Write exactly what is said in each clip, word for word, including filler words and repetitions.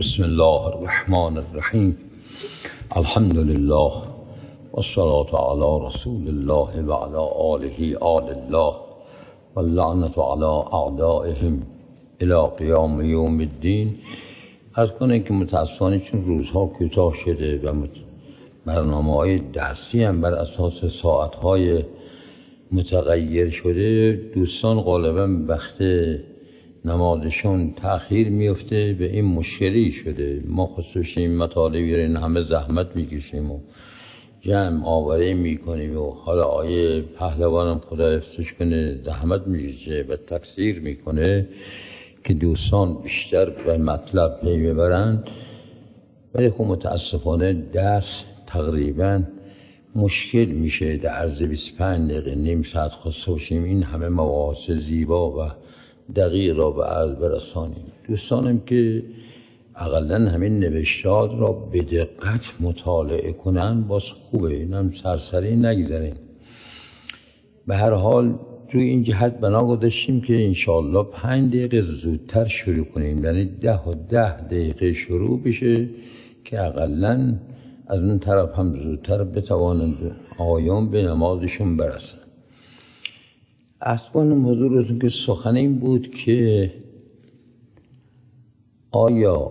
بسم الله الرحمن الرحیم. الحمد لله والصلاة علی رسول الله و علی آله آل الله واللعنة علی اعدائهم الی قیام یوم الدین. از کنه که متاسفانه چون روزها کوتاه شده و برنامه های درسی هم بر اساس ساعت های متغیر شده، دوستان غالبا وقت نمازشون تأخیر میفته. به این مشکلی شده. ما خصوصا این مطالبی رو همه زحمت میکشیم و جمع آوری میکنیم و حالا آیه پهلوانم خدا حفظش کنه زحمت میکشه و تکثیر میکنه که دوستان بیشتر به مطلب پی ببرند، ولی خب متاسفانه درس تقریبا مشکل میشه در عرض بیست و پنج دقیقه نیم ساعت خصوصا این همه مباحث زیبا و دقیق را به عرض برسانیم. دوستانم که اقلا همین نوشتار را به دقت مطالعه کنن باز خوبه، اینم سرسری نگذاریم. به هر حال روی این جهت بنا گذاشتیم که انشاءالله پنج دقیقه زودتر شروع کنیم، یعنی ده و ده دقیقه شروع بشه که اقلا از اون طرف هم زودتر بتوانند آیان به نمازشون برسن. اصلا حضورتون که سخن این بود که آیا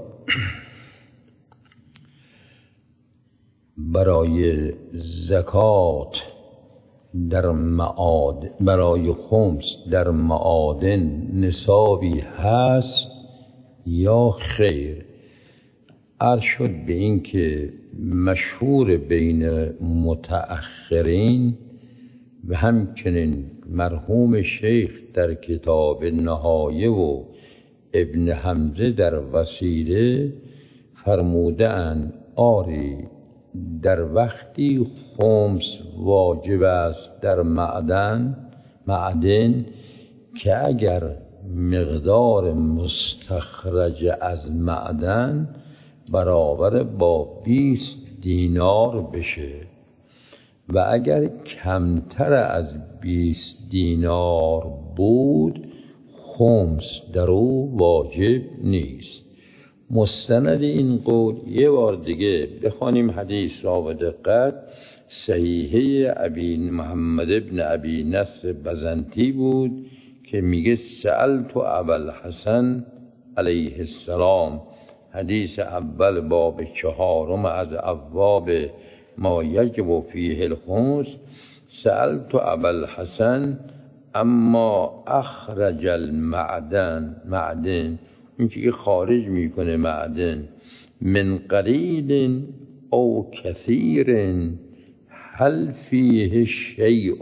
برای زکات در معادن، برای خمس در معادن نصابی هست یا خیر؟ عرض شد به این که مشهور بین متأخرین و همچنین مرحوم شیخ در کتاب نهایه و ابن حمزه در وسیله فرمودند آری در وقتی خمس واجب است در معدن معدن که اگر مقدار مستخرج از معدن برابر با بیست دینار بشه و اگر کمتر از بیست دینار بود خمس در او واجب نیست. مستند این قول یه بار دیگه بخوانیم حدیث را به دقت. صحیحه ابی محمد ابن ابی نصر بزنتی بود که میگه سألت ابوالحسن علیه السلام، حدیث اول باب چهارم از ابواب ما یجب فیه الخمس. سألت ابوالحسن اما اخرج المعدن، معدن این چیزی خارج میکنه معدن، من قلیل او کثیر هل فیه شیء،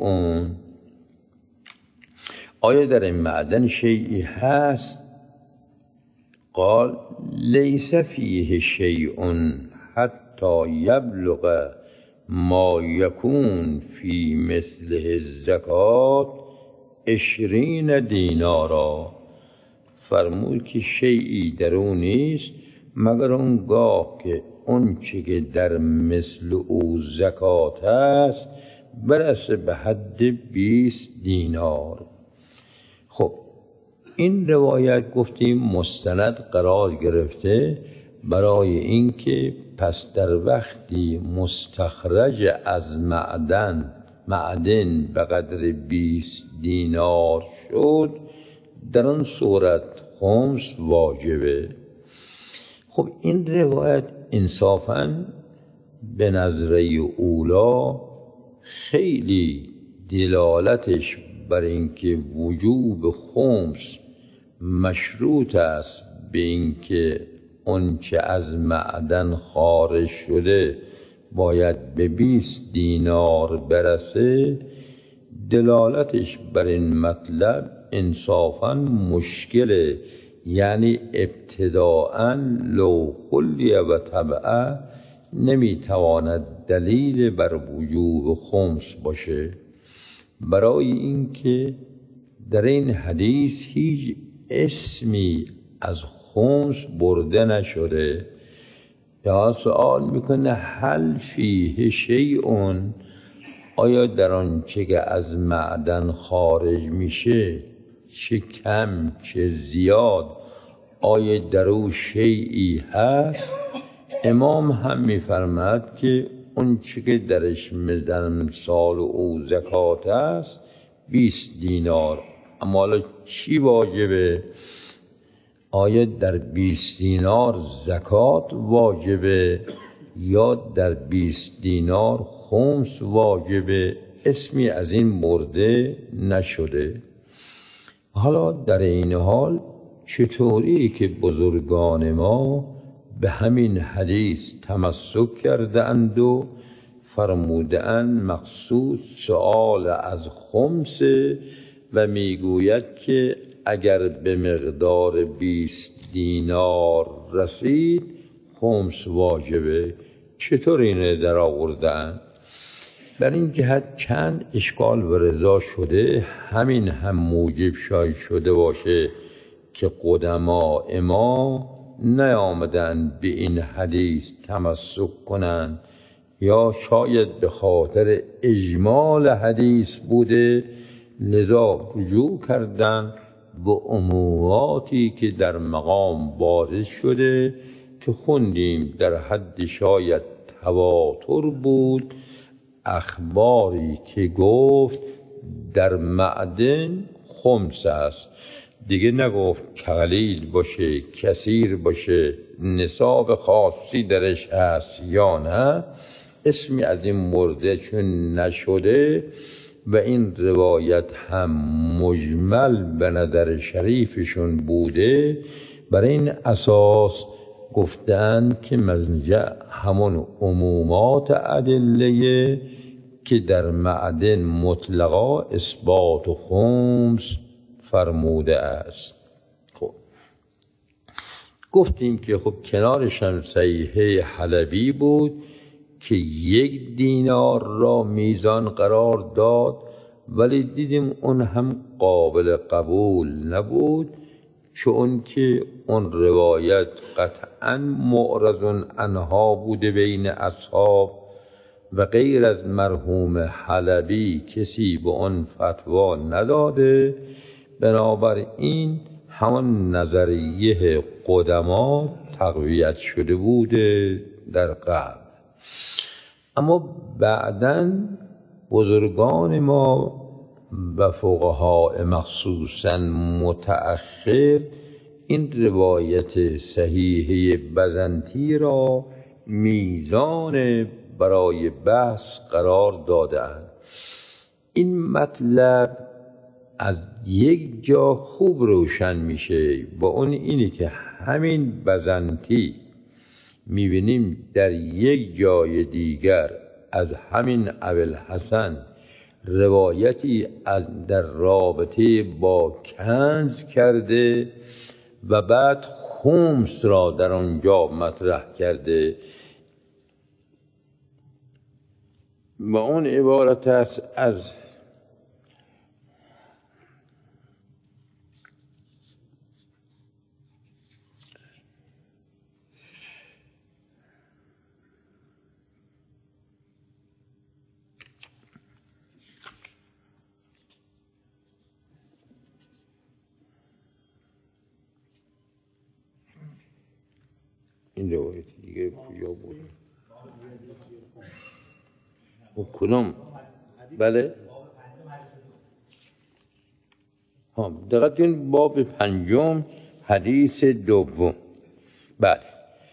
آیا در این معدن شیئی هست؟ قال لیس فیه شیء حتی یبلغ ما یکون فی مثله الزکات عشرین دینارا. فرمود که شیئی در اون نیست مگر اونگاه که اون چی که در مثل او زکات است برسه به حد بیست دینار. خب این روایت گفتیم مستند قرار گرفته برای اینکه پس در وقتی مستخرج از معدن معدن به قدر بیست دینار شد در آن صورت خمس واجبه. خب این روایت انصافاً به نظره اولا خیلی دلالتش بر اینکه وجوب خمس مشروط است به اینکه اون چه از معدن خارج شده باید به بیست دینار برسه، دلالتش بر این مطلب انصافاً مشکله. یعنی ابتداءً لو خلی و طبعا نمیتواند دلیل بر وجوب خمس باشه، برای اینکه در این حدیث هیچ اسمی از خمس برده نشده. یا سوال میکنه هل فیه شیء، آیا در آنچه که از معدن خارج میشه چه کم چه زیاد آیا در او شیئی هست؟ امام هم میفرماد که اون چی که درش در امثال او زکات است بیست دینار. اما حالا چی واجبه؟ آیا در بیست دینار زکات واجبه یا در بیست دینار خمس واجبه؟ اسمی از این برده نشده. حالا در این حال چطوری که بزرگان ما به همین حدیث تمسک کردند و فرمودند مقصود سؤال از خمس و میگوید که اگر به مقدار بیست دینار رسید خمس واجبه. چطور اینه در آوردن؟ بر این جهت چند اشکال و رضا شده. همین هم موجب شاید شده باشه که قدماء ما نیامدن به این حدیث تمسک کنند، یا شاید به خاطر اجمال حدیث بوده لذا رجوع کردن به عموماتی که در مقام بارز شده که خوندیم در حد شاید تواتر بود. اخباری که گفت در معدن خمس است، دیگه نگفت قلیل باشه کثیر باشه نصاب خاصی درش هست یا نه. اسمی از این مرده چون نشده و این روایت هم مجمل به نظر شریفشون بوده، برای این اساس گفتن که مرجع همون عمومات ادله که در معدن مطلقا اثبات و خمس فرموده است. خب گفتیم که خب کنارش هم صحیحه حلبی بود که یک دینار را میزان قرار داد، ولی دیدیم اون هم قابل قبول نبود، چون که اون روایت قطعاً معرض عنها بوده بین اصحاب و غیر از مرحوم حلبی کسی به اون فتوا نداده. بنابراین همان نظریه قدما تقویت شده بوده در قبل. اما بعداً بزرگان ما و فقها مخصوصاً متأخر این روایت صحیحه بزنطی را میزان برای بحث قرار دادند. این مطلب از یک جا خوب روشن میشه، با اون اینی که همین بزنطی میبینیم در یک جای دیگر از همین ابوالحسن روایتی از در رابطه با کنز کرده و بعد خمس را در آنجا مطرح کرده و اون عبارت است از این روایت دیگه کجا بود؟ و کدام؟ بله؟ ها دقت کنید باب پنجم حدیث دوم. بله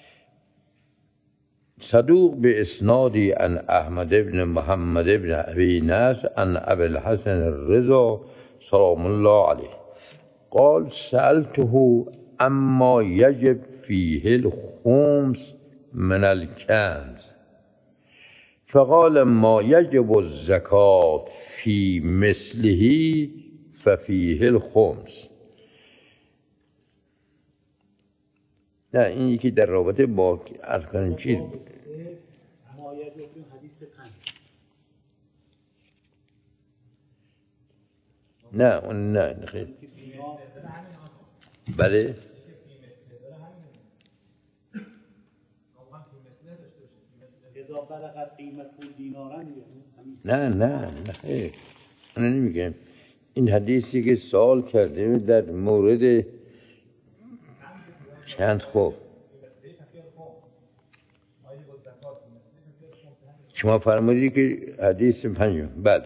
صدوق به اسنادی عن احمد ابن محمد ابن ابی نصر عن ابوالحسن الرضا سلام الله علیه قال سألته اما یجب فیه الخمس من الکنز فقال ما یجب الزکاة فی مثله ففیه الخمس. نه این یکی در رابطه با ارکان چیز بود. نه اون نه خیلی بله نه نه نه خیلی انا نمیگم. این حدیثی که سوال کرده در مورد چند خوب شما فرمودید که حدیث پنجم. بله.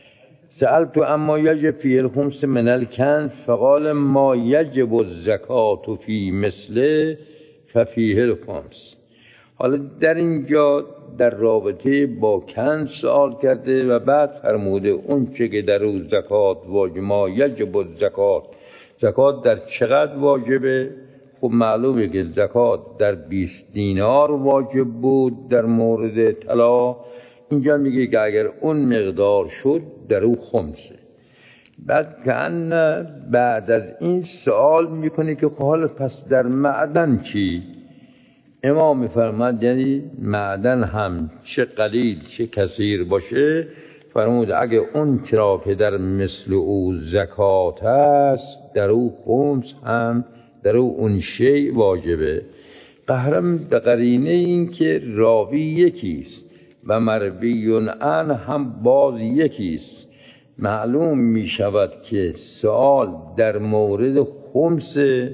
سألت اما یجب فی الخمس من الکنز فقال ما یجب الزکات فی مثله ففیه الخمس. حالا در اینجا در رابطه با کنز سوال کرده و بعد فرموده اون چه که در او زکات واجب، ما یجب الزکات، زکات در چقدر واجبه؟ خب معلومه که زکات در بیست دینار واجب بود در مورد طلا. اینجا میگه که اگر اون مقدار شد در او خمسه. بعد کأن بعد از این سوال میکنه که حالا پس در معدن چی؟ امام میفرماد یعنی معدن هم چه قلیل چه کثیر باشه، فرمود اگه اون چرا که در مثل او زکات هست در او خمس هم در او اون شیء واجبه. قهرم به قرینه این که راوی یکیست و مروی عنه هم باز یکیست، معلوم می شود که سوال در مورد خمس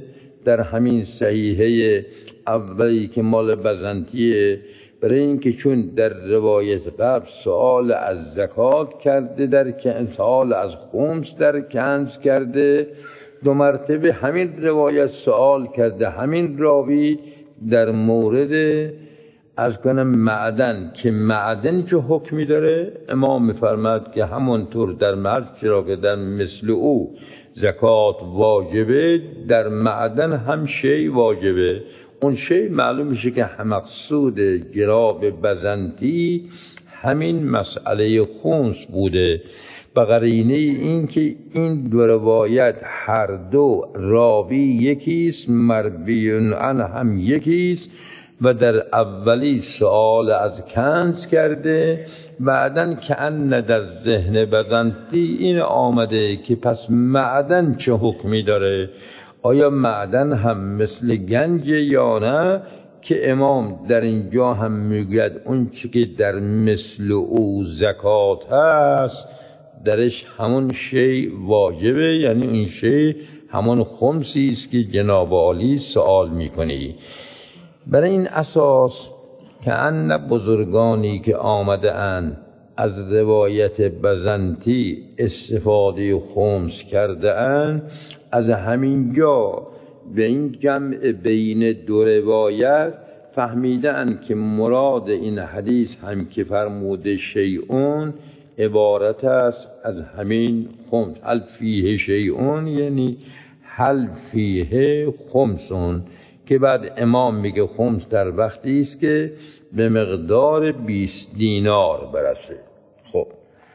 در همین صحیحه اولی که مال بزنطیه، برای اینکه چون در روایت قبل سوال از زکات کرده، در سوال از خمس در کنز کرده، دو مرتبه همین روایت سوال کرده همین راوی در مورد از کنم معدن، که معدن چه حکمی داره؟ امام میفرماد که همونطور در مرد چرا که در مثل او زکات واجبه در معدن هم شی واجبه. اون شی معلوم میشه که مقصود جناب بزنطی همین مسئله خمس بوده، به قرینه این که این دو روایت هر دو راوی یکیست، مروی عنه هم یکیست و در اولی سوال از کنز کرده، بعدن که ان در ذهن بزنطی این آمده که پس معدن چه حکمی داره؟ آیا معدن هم مثل گنج یا نه؟ که امام در اینجا هم میگوید اون چی که در مثل او زکات هست درش همون شی واجبه، یعنی این شی همون خمسی است که جناب عالی سوال میکنی. برای این اساس که ان بزرگانی که آمده اند از روایت بزنطی استفاده خمس کرده اند، از همین جا به این جمع بین دو روایت فهمیده اند که مراد این حدیث هم که فرموده شیعون عبارت است از همین خمس. هل فیه شیعون یعنی هل فیه خمسون، که بعد امام میگه خمس در وقتی است که به مقدار بیست دینار برسه. خب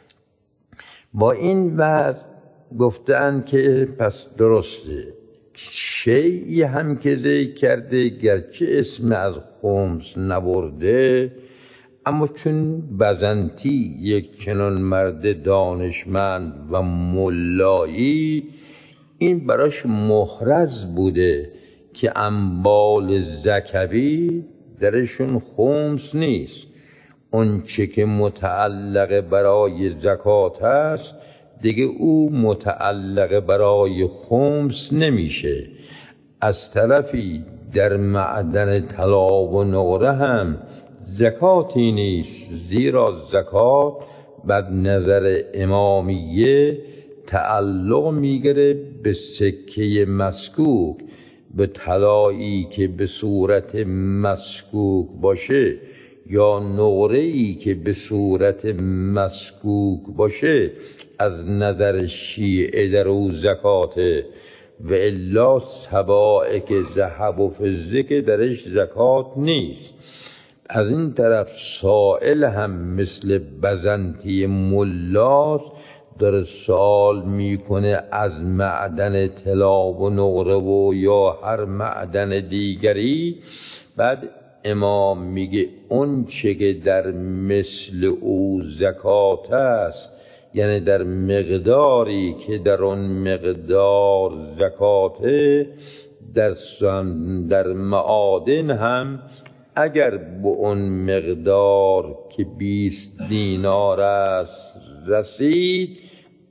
با این بعد گفتن که پس درسته شیعی هم که ذکر کرده گرچه اسم از خمس نبرده، اما چون بزنطی یک چنان مرد دانشمند و ملایی، این براش محرز بوده که اموال زکوی درشون خمس نیست. اون چه که متعلق برای زکات هست دیگه او متعلق برای خمس نمیشه. از طرفی در معدن طلا و نقره هم زکاتی نیست، زیرا زکات بر نظر امامیه تعلق میگیره به سکه مسکوک، به طلایی که به صورت مسکوک باشه یا نقره‌ای که به صورت مسکوک باشه. از نظر شیعه در او زکاته، و الا سبائک ذهب و فضه که درش زکات نیست. از این طرف سائل هم مثل بزنطی ملاست، داره سوال میکنه از معدن طلا و نقره و یا هر معدن دیگری. بعد امام میگه اون چه که در مثل او زکات است، یعنی در مقداری که در اون مقدار زکاته، در در معادن هم اگر به اون مقدار که بیست دینار است رسید،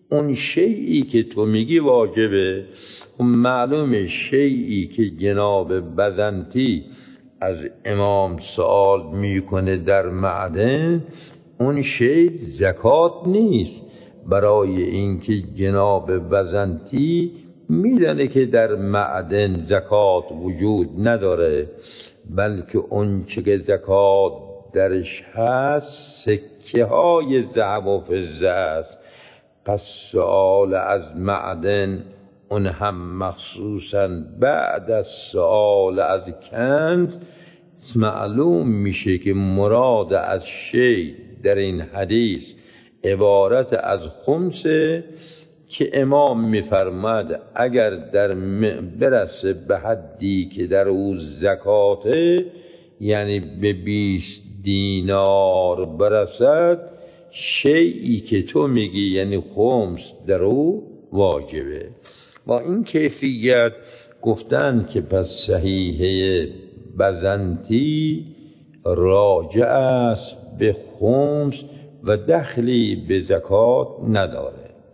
اون شیئی که تو میگی واجبه. خب معلومه شیئی که جناب بزنتی از امام سوال میکنه در معدن، اون شی زکات نیست، برای اینکه جناب بزنتی میدونه که در معدن زکات وجود نداره، بلکه اون چه که زکات درش هست سکه های ذهب و فضه است. پس سؤال از معدن، اون هم مخصوصا بعد از سؤال از کنز، معلوم میشه که مراد از شی در این حدیث عبارت از خمسه که امام میفرماد اگر در برسه به حدی که در او زکاته، یعنی به بیست دینار برسد، شیئی که تو میگی یعنی خمس در او واجبه. با این کیفیت گفتن که پس صحیحه بزنتی راجع است به خمس و دخلی به زکات نداره.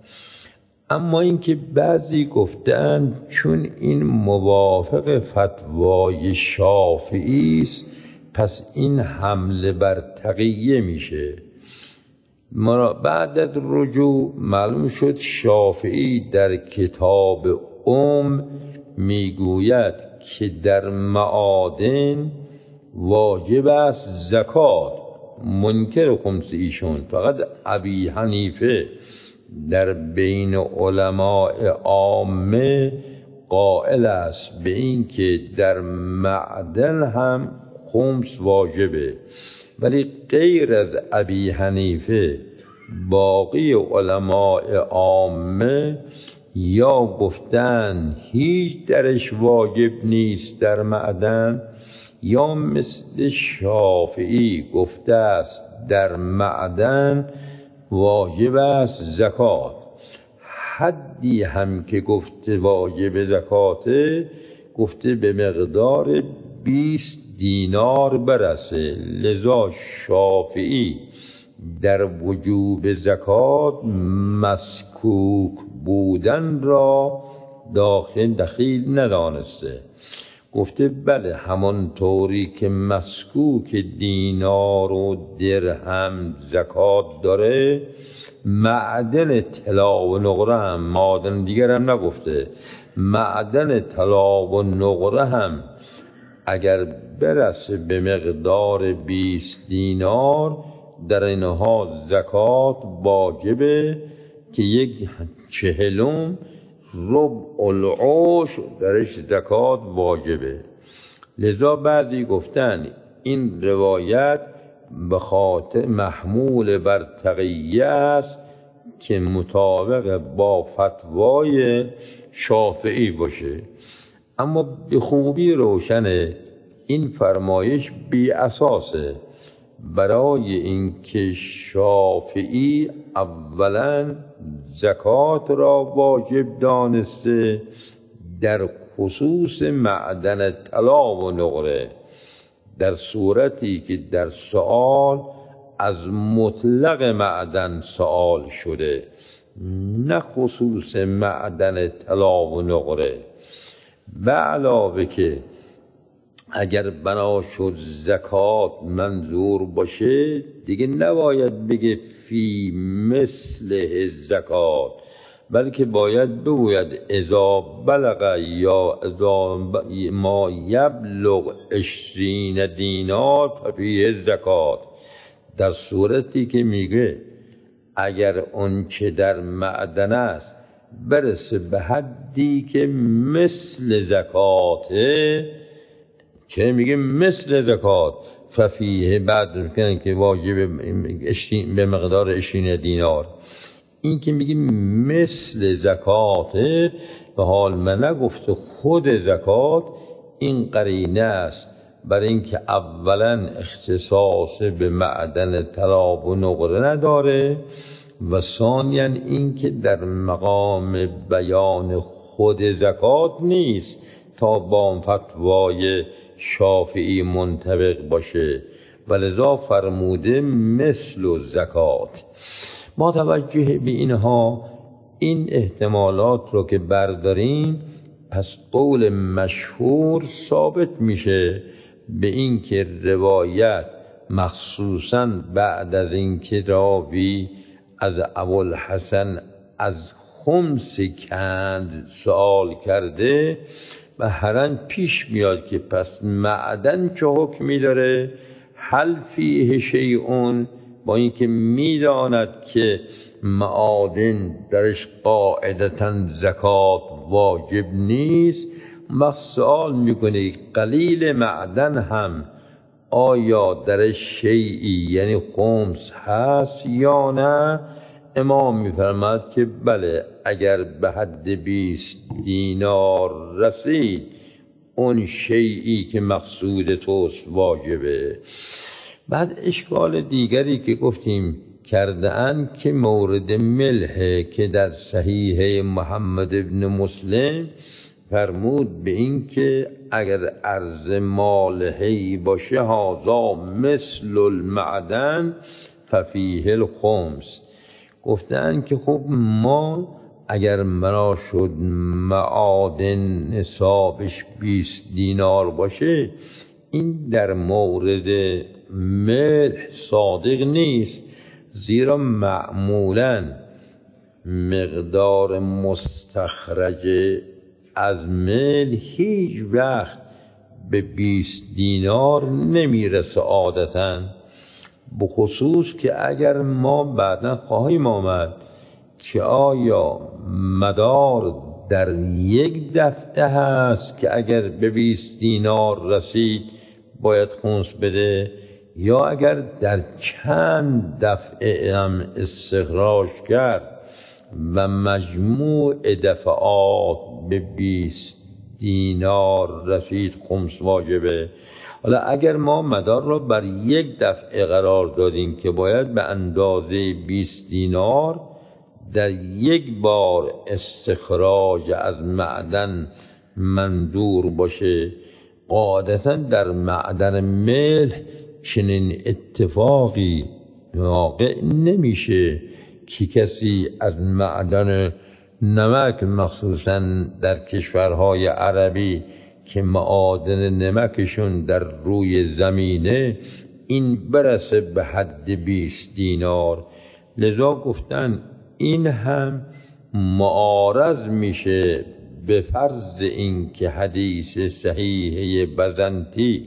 اما اینکه بعضی گفتن چون این موافق فتوای شافعی است پس این حمله بر تقیه میشه. بعد از رجوع معلوم شد شافعی در کتاب ام میگوید که در معادن واجب است زکات، منکر خمس ایشون. فقط ابی حنیفه در بین علماء عامه قائل است به این که در معدن هم خمس واجبه، ولی غیر از ابی حنیفه باقی علماء عامه یا گفتن هیچ درش واجب نیست در معدن، یا مثل شافعی گفته است در معدن واجب است زکات. حدی هم که گفته واجب زکاته گفته به مقدار بیست دینار برسه. لذا شافعی در وجوب زکات مسکوک بودن را داخل دخیل ندانسته. گفته بله همانطوری که مسکوک دینار و درهم زکات داره، معدن طلا و نقره هم، معدن دیگر هم نگفته، معدن طلا و نقره هم اگر برسه به مقدار بیست دینار در اینها زکات واجبه که یک چهلم ربع العشر درش زکات واجبه. لذا بعضی گفتن این روایت به خاطر محمول بر تقیه است که مطابق با فتوای شافعی باشه. اما به خوبی روشنه این فرمایش بی اساسه، برای اینکه شافعی اولا زکات را واجب دانسته در خصوص معدن طلا و نقره، در صورتی که در سؤال از مطلق معدن سؤال شده، نه خصوص معدن طلا و نقره. به علاوه که اگر بنا شد زکات منظور باشه دیگه نباید بگه فی مثل زکات، بلکه باید بگوید اذا بلغ یا اذا ما یبلغ عشرین دینار ففیه زکات. در صورتی که میگه اگر اون چه در معدن است برسه به حدی که مثل زکاته، چه میگه مثل زکات، ففیه بعد میگن که واجب به مقدار عشرین دینار. این که میگه مثل زکاته، به حال من نگفته خود زکات، این قرینه است برای اینکه اولا اختصاص به معدن طلا و نقره نداره و ثانیا این که در مقام بیان خود زکات نیست تا با فتوای شافعی منطبق باشه، ولذا فرموده مثل زکات. با توجه به اینها این احتمالات رو که برداریم، پس قول مشهور ثابت میشه به این که روایت مخصوصاً بعد از این که راوی از ابوالحسن از خمس کند سوال کرده و هرن پیش میاد که پس معدن چه حکمی داره، هل فیه شیئون، با اینکه میداند که معادن درش قاعدتاً زکات واجب نیست، و سوال میکنه قلیل معدن هم آیا درش شیئی یعنی خمس هست یا نه؟ امام میفرماد که بله، اگر به حد بیست دینار رسید اون شیئی که مقصود توست واجبه. بعد اشکال دیگری که گفتیم کرده اند که مورد ملحه که در صحیح محمد ابن مسلم فرمود به این که اگر عرض مالحه‌ای باشه هذا مثل المعدن ففیه الخمس. گفتن که خب ما اگر مرا شد معادن نصابش بیست دینار باشه، این در مورد ملح صادق نیست، زیرا معمولاً مقدار مستخرج از ملح هیچ وقت به بیست دینار نمیرسه عادتاً، بخصوص که اگر ما بعداً خواهیم آمد که آیا مدار در یک دفعه هست که اگر به بیست دینار رسید باید خمس بده، یا اگر در چند دفعه هم استخراج کرد و مجموع دفعات به بیست دینار رسید خمس واجبه. حالا اگر ما مدار را بر یک دفعه قرار دادیم که باید به اندازه بیست دینار در یک بار استخراج از معدن مندور باشه، قاعدتاً در معدن ملح چنین اتفاقی واقع نمیشه که کسی از معدن نمک، مخصوصاً در کشورهای عربی که معادن نمکشون در روی زمینه، این برسه به حد بیست دینار. لذا گفتن این هم معارض میشه به فرض این که حدیث صحیح بزنتی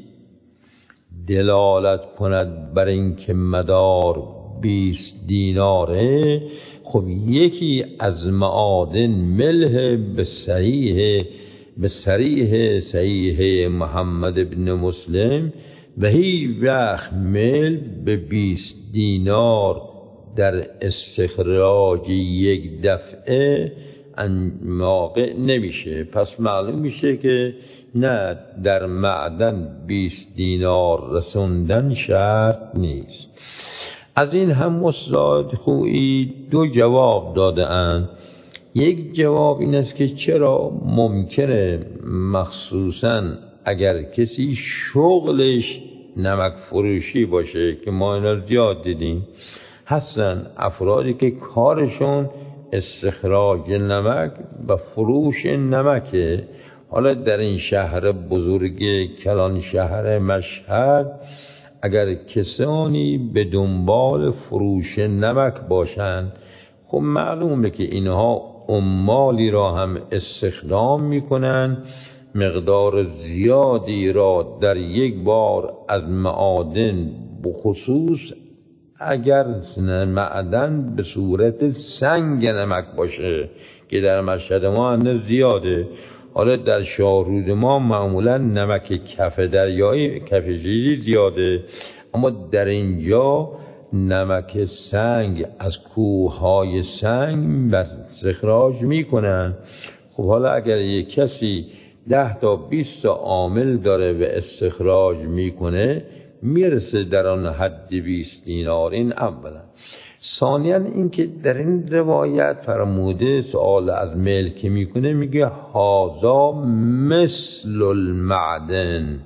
دلالت کند بر این که مدار بیست دیناره. خب یکی از معادن ملح به صحیح به صریح صحیح محمد بن مسلم و هیچ وقت ملح به بیست دینار در استخراج یک دفعه واقع نمیشه. پس معلوم میشه که نه، در معدن بیست دینار رسوندن شرط نیست. از این هم استاد خویی دو جواب داده اند. یک جواب این است که چرا ممکنه مخصوصاً اگر کسی شغلش نمک فروشی باشه، که ما اینا زیاد دیدیم هستن افرادی که کارشون استخراج نمک و فروش نمکه. حالا در این شهر بزرگ کلان شهر مشهد اگر کسانی به دنبال فروش نمک باشند، خب معلومه که اینها عمالی را هم استخدام میکنن، مقدار زیادی را در یک بار از معادن، بخصوص اگر معدن به صورت سنگ نمک باشه که در مشهد ما هنوز زیاده. حالا در شاهرود ما معمولا نمک کف دریایی، کف جیری زیاده، اما در اینجا نمک سنگ از کوههای سنگ استخراج میکنن. خب حالا اگر یک کسی ده تا بیست تا عامل داره و استخراج میکنه، میرسه در آن حد بیست دینار. این اولا. ثانیاً این که در این روایت فرموده سوال از ملح که میکنه، میگه هازا مثل المعدن،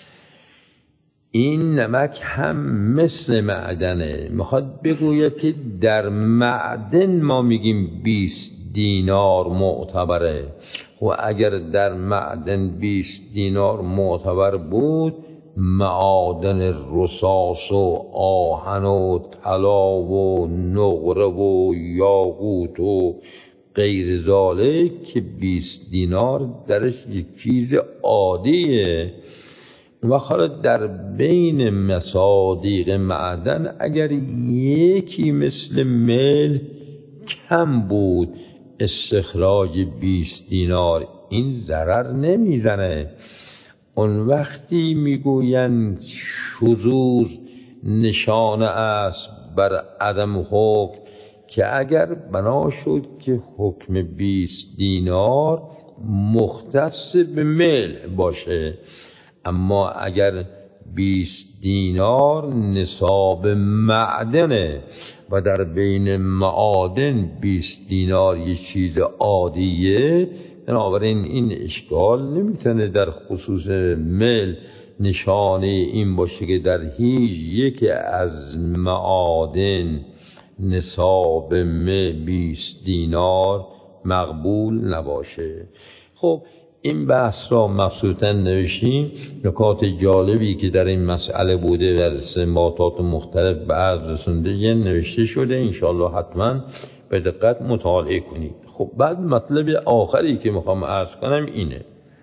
این نمک هم مثل معدنه. میخواد بگوید که در معدن ما میگیم بیست دینار معتبره. و اگر در معدن بیست دینار معتبر بود، معادن رصاص و آهن و طلا و نقره و یاقوت و غیر ذالک که بیست دینار درش یک چیز عادیه. و حالا در بین مصادیق معدن اگر یکی مثل مل کم بود، استخراج بیست دینار این ضرر نمیزنه. اون وقتی میگوین شذوذ نشانه است بر عدم حکم، که اگر بنا شد که حکم بیست دینار مختص به مل باشه، اما اگر بیست دینار نصاب معدنه و در بین معادن بیست دینار یه چیز عادیه، بنابراین این اشکال نمیتونه در خصوص مل نشانه این باشه که در هیچ یک از معادن نصاب مل بیست دینار مقبول نباشه. خب این بحث را مبسوطاً نوشتیم. نکات جالبی که در این مسئله بوده در استنباطات مختلف به عرض رسونده یه نوشته شده، انشاءالله حتما به دقت مطالعه کنید. خب بعد مطلب آخری که میخوام عرض کنم اینه.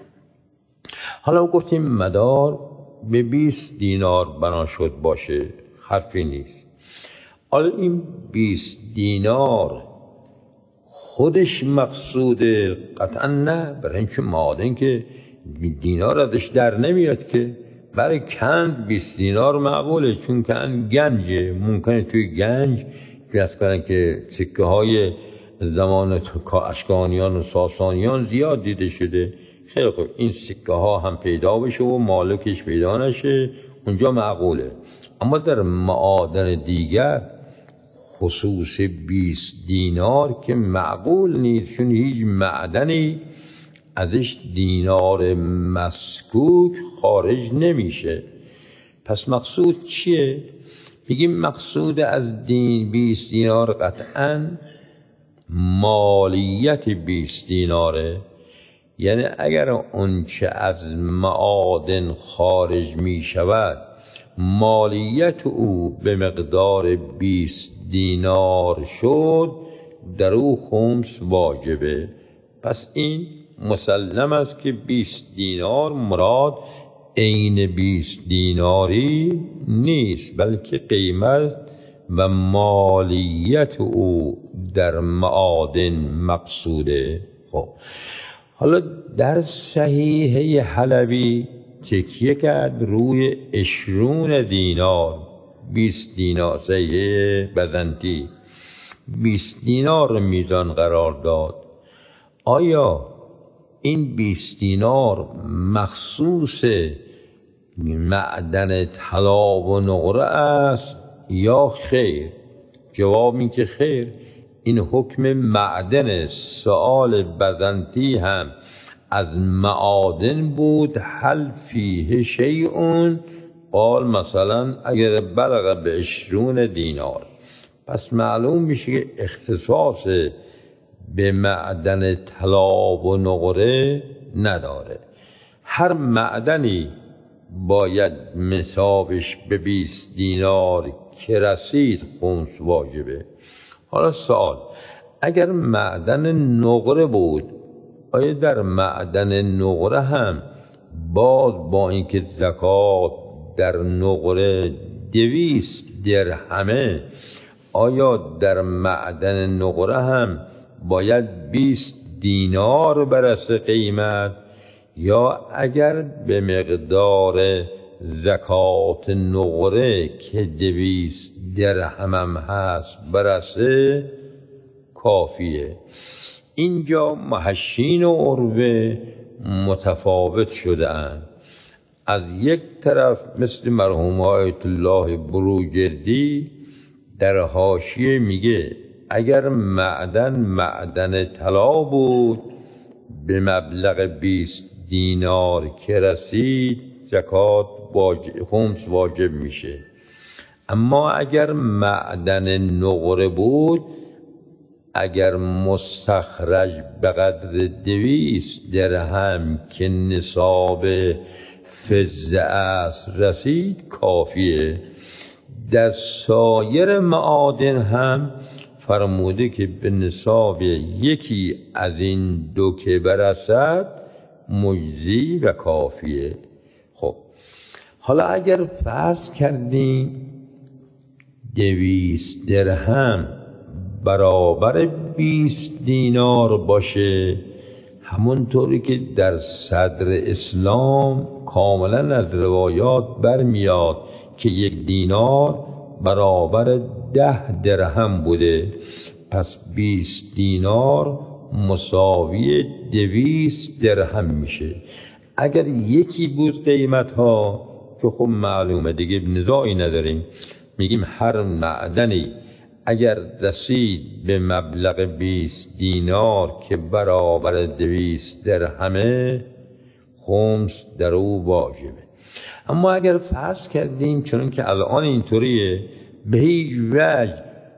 حالا گفتیم مدار به بیست دینار بنا شد باشه، حرفی نیست. حالا این بیست دینار خودش مقصوده؟ قطعا نه، برای اینکه معادن که دینار ازش در نمیاد که. برای کند بیست دینار معقوله، چون کند گنجه، ممکنه توی گنج پیاس کنن که سکه های زمان اشکانیان و ساسانیان زیاد دیده شده. خیلی خوب، این سکه ها هم پیدا بشه و مالکش پیدا نشه، اونجا معقوله. اما در معادن دیگر خصوص بیست دینار که معقول نیست، چون هیچ معدنی ازش دینار مسکوک خارج نمیشه. پس مقصود چیه؟ بگیم مقصود از دین بیست دینار قطعاً مالیت بیست دیناره. یعنی اگر اون چه از معادن خارج می شود مالیت او به مقدار بیست دینار شد، در او خمس واجبه. پس این مسلم است که بیست دینار مراد عین بیست دیناری نیست، بلکه قیمت و مالیت او در معادن مقصوده. خب حالا در صحیحه حلبی تکیه کرد روی عشرون دینار، بیست دینار، صحیحه بزنطی بیست دینار میزان قرار داد. آیا این بیست دینار مخصوص معدن طلا و نقره است یا خیر؟ جواب این که خیر. این حکم معدن سؤال بزنطی هم از معادن بود. هل فیه شیء؟ قال مثلا اگر بلغ به عشرون دینار. پس معلوم میشه که اختصاص به معدن طلا و نقره نداره. هر معدنی باید نصابش به بیست دینار که رسید خمس واجبه. حالا سوال، اگر معدن نقره بود، آیا در معدن نقره هم باز با اینکه زکات در نقره دویست درهمه، آیا در معدن نقره هم باید بیست دینار برسه قیمت؟ یا اگر به مقدار زکات نقره که دویست درهم هم هست برسه کافیه؟ اینجا محشین و عروه متفاوت شده اند. از یک طرف مثل مرحوم آیت الله بروجردی در حاشیه میگه اگر معدن معدن طلا بود به مبلغ بیست دینار که رسید زکات واجب، خمس واجب میشه. اما اگر معدن نقره بود اگر مستخرج به قدر دویست درهم که نصاب فضه است رسید کافیه. در سایر معادن هم فرموده که به نصاب یکی از این دو که برسد مجزی و کافیه. خب حالا اگر فرض کردیم دویست درهم برابر بیست دینار باشه، همونطوری که در صدر اسلام کاملا از روایات برمیاد که یک دینار برابر ده درهم بوده، پس بیست دینار مساوی دویست درهم میشه. اگر یکی بود قیمت ها که خب معلومه دیگه نزاعی نداریم، میگیم هر معدنی اگر رسید به مبلغ بیست دینار که برابر دویست درهمه خمس در او واجبه. اما اگر فرض کردیم چون که الان اینطوریه به هیچ وجه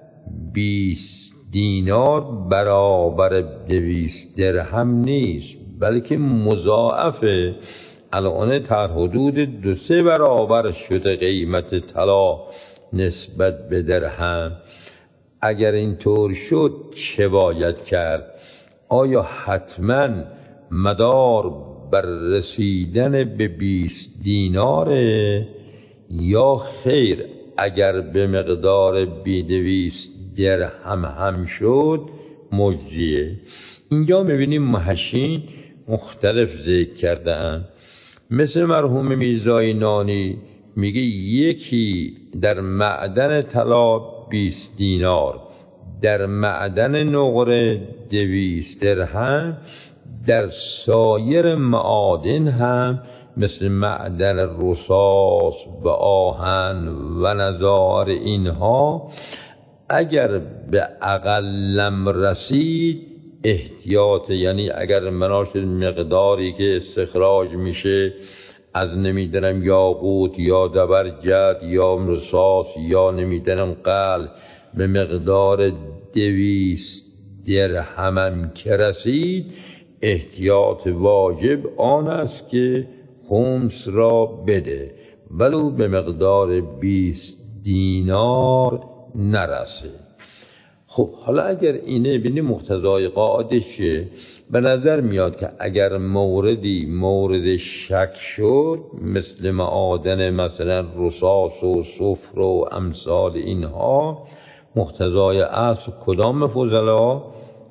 بیست دینار برابر دویست درهم نیست، بلکه مضاعفه، الان در حدود دو سه برابر شده قیمت طلا نسبت به درهم. اگر اینطور شد چه باید کرد؟ آیا حتما مدار بر رسیدن به بیست دیناره یا خیر اگر به مقدار بی دویست درهم هم شد مجزیه؟ اینجا میبینیم محشین مختلف ذکر کرده اند. مثل مرحوم میرزای نانی میگه یکی در معدن طلا بیست دینار، در معدن نقره دویست درهم، در سایر معادن هم مثل معدن رصاص و آهن و نظار اینها اگر به اقلم رسید احتیاط، یعنی اگر مناش مقداری که استخراج میشه از نمیدنم یاقوت یا زبرجد یا رصاص یا نمیدنم قل به مقدار دویست درهم که رسید، احتیاط واجب آن است که خمس را بده ولو به مقدار بیست دینار نرسه. خب حالا اگر اینه بینی مقتضای قاعدشه، به نظر میاد که اگر موردی مورد شک شد مثل معادن مثلا رصاص و صفر و امثال اینها، مقتضای اصل کدام فضلا؟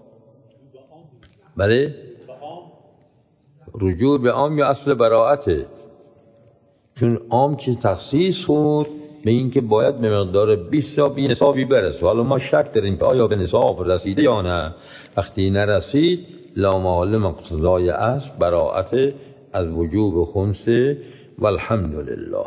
بله رجوع به عام یا اصل براعته، چون عام که تخصیص خورد به این که باید به مقدار بیست تا بی نصابی برسه. حالا ما شک داریم که آیا به نصاب رسیده یا نه. وقتی نرسید لا محاله مقتضای اصل براعت از وجوب خمسه والحمدلله.